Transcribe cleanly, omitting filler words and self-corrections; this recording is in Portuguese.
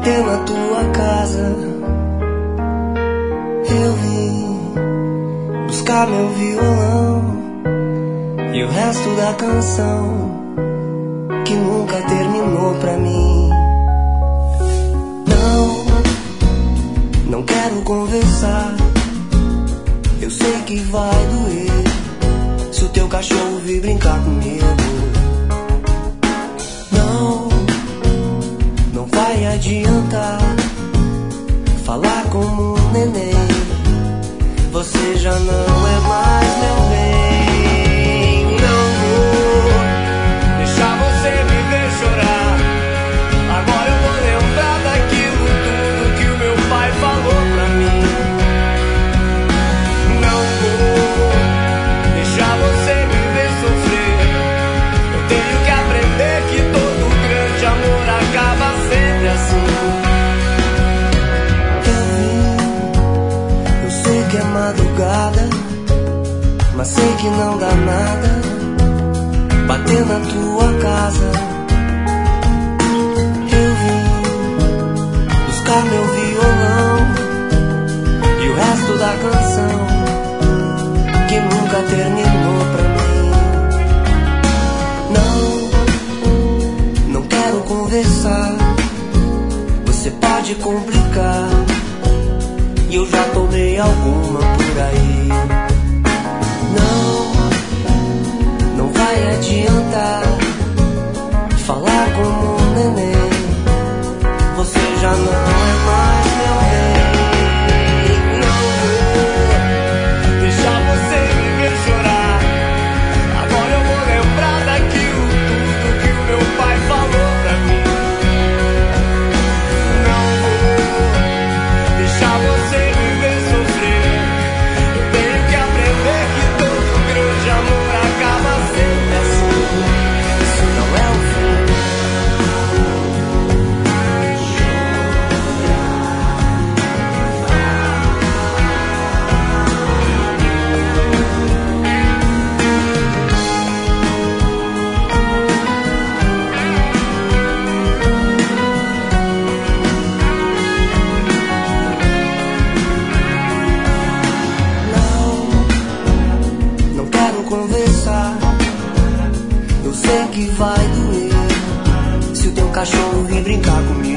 bater na tua casa. Eu vim buscar meu violão e o resto da canção que nunca terminou pra mim. Não quero conversar, eu sei que vai doer se o teu cachorro vir brincar comigo. Não vai adiantar falar como um neném, você já não é mais meu bem. Não vou deixar você me ver chorar, agora eu vou lembrar daquilo tudo que o meu pai falou pra mim. Não vou deixar você me ver sofrer, eu tenho que aprender que todo grande amor acaba sempre assim. Eu sei que é madrugada, mas sei que não dá nada bater na tua casa. Eu vim buscar meu violão e o resto da canção que nunca terminou pra mim. Não quero conversar, você pode complicar, e eu já tomei alguma por aí. Não vai adiantar falar como um neném, você já não é mais meu bem. Não vou deixar você me ver chorar, agora eu vou lembrar daquilo tudo que o meu pai falou pra mim. Não vou deixar você me ver sofrer, eu tenho que aprender que todo grande amor acaba sempre assim. Isso não é o fim. Não quero conversar, eu sei que vai doer se o teu cachorro vir brincar comigo.